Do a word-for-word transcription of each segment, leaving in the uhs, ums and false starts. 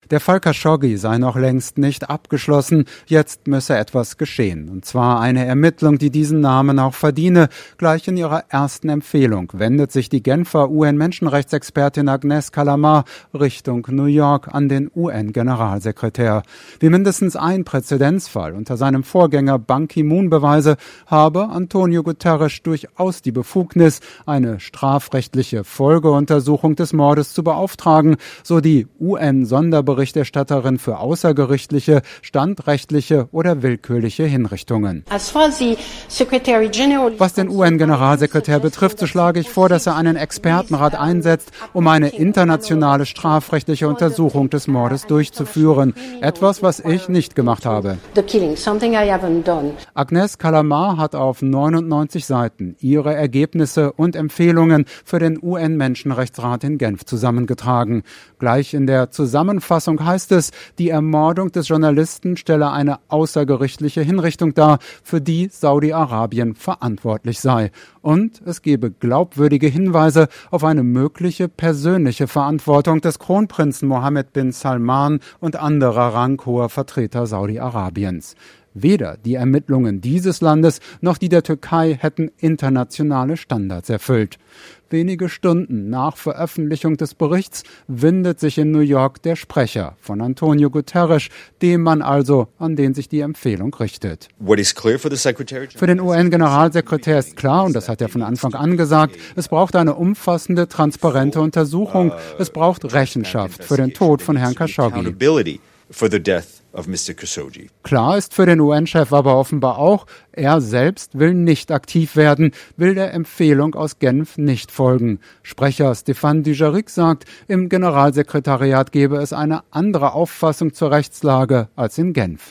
Der Fall Khashoggi sei noch längst nicht abgeschlossen, jetzt müsse etwas geschehen. Und zwar eine Ermittlung, die diesen Namen auch verdiene. Gleich in ihrer ersten Empfehlung wendet sich die Genfer U N-Menschenrechtsexpertin Agnes Callamard Richtung New York an den U N-Generalsekretär. Wie mindestens ein Präzedenzfall unter seinem Vorgänger Ban Ki-moon beweise, habe Antonio Guterres durchaus die Befugnis, eine strafrechtliche Folgeuntersuchung des Mordes zu beauftragen, so die U N-Sonderberichterstatterin Berichterstatterin für außergerichtliche, standrechtliche oder willkürliche Hinrichtungen. Was den U N-Generalsekretär betrifft, so schlage ich vor, dass er einen Expertenrat einsetzt, um eine internationale strafrechtliche Untersuchung des Mordes durchzuführen. Etwas, was ich nicht gemacht habe. Agnes Callamard hat auf neunundneunzig Seiten ihre Ergebnisse und Empfehlungen für den U N-Menschenrechtsrat in Genf zusammengetragen. Gleich in der Zusammenfassung heißt es, die Ermordung des Journalisten stelle eine außergerichtliche Hinrichtung dar, für die Saudi-Arabien verantwortlich sei. Und es gebe glaubwürdige Hinweise auf eine mögliche persönliche Verantwortung des Kronprinzen Mohammed bin Salman und anderer ranghoher Vertreter Saudi-Arabiens. Weder die Ermittlungen dieses Landes noch die der Türkei hätten internationale Standards erfüllt. Wenige Stunden nach Veröffentlichung des Berichts windet sich in New York der Sprecher von Antonio Guterres, dem man also, an den sich die Empfehlung richtet. Für den U N-Generalsekretär ist klar, und das hat er von Anfang an gesagt, es braucht eine umfassende, transparente Untersuchung. Es braucht Rechenschaft für den Tod von Herrn Khashoggi. Klar ist für den U N-Chef aber offenbar auch, er selbst will nicht aktiv werden, will der Empfehlung aus Genf nicht folgen. Sprecher Stéphane Dujarric sagt, im Generalsekretariat gebe es eine andere Auffassung zur Rechtslage als in Genf.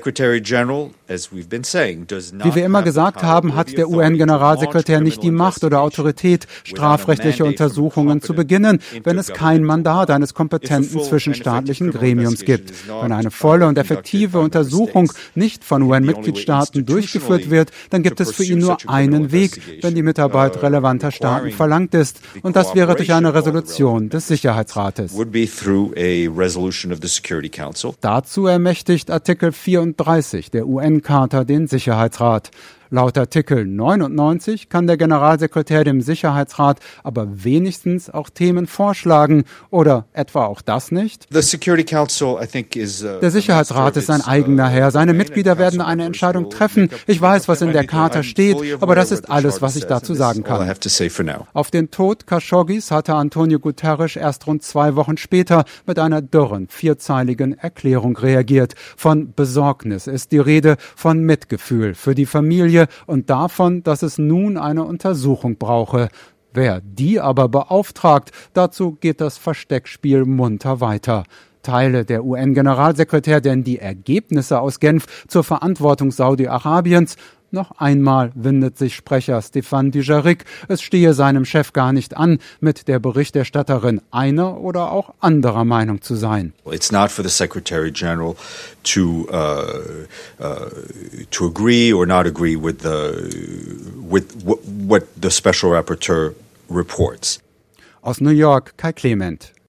Wie wir immer gesagt haben, hat der U N-Generalsekretär nicht die Macht oder Autorität, strafrechtliche Untersuchungen zu beginnen, wenn es kein Mandat eines kompetenten zwischenstaatlichen Gremiums gibt. Wenn eine volle und effektive Untersuchung nicht von U N-Mitgliedstaaten durchgeführt wird, dann gibt es für ihn nur einen Weg, wenn die Mitarbeit relevanter Staaten verlangt ist. Und das wäre durch eine Resolution des Sicherheitsrates. Dazu ermächtigt Artikel vierunddreißig der U N-Charta den Sicherheitsrat. Laut Artikel neunundneunzig kann der Generalsekretär dem Sicherheitsrat aber wenigstens auch Themen vorschlagen. Oder etwa auch das nicht? Der Sicherheitsrat ist ein eigener Herr. Seine Mitglieder werden eine Entscheidung treffen. Ich weiß, was in der Charta steht, aber das ist alles, was ich dazu sagen kann. Auf den Tod Khashoggis hatte Antonio Guterres erst rund zwei Wochen später mit einer dürren, vierzeiligen Erklärung reagiert. Von Besorgnis ist die Rede, von Mitgefühl für die Familie und davon, dass es nun eine Untersuchung brauche. Wer die aber beauftragt, dazu geht das Versteckspiel munter weiter. Teile der U N-Generalsekretär denn die Ergebnisse aus Genf zur Verantwortung Saudi-Arabiens? Noch einmal windet sich Sprecher Stéphane Dujarric, es stehe seinem Chef gar nicht an, mit der Berichterstatterin einer oder auch anderer Meinung zu sein. It's not for the Secretary General to uh, uh, to agree or not agree with the with what the Special Rapporteur reports. Aus New York, Kai Clement.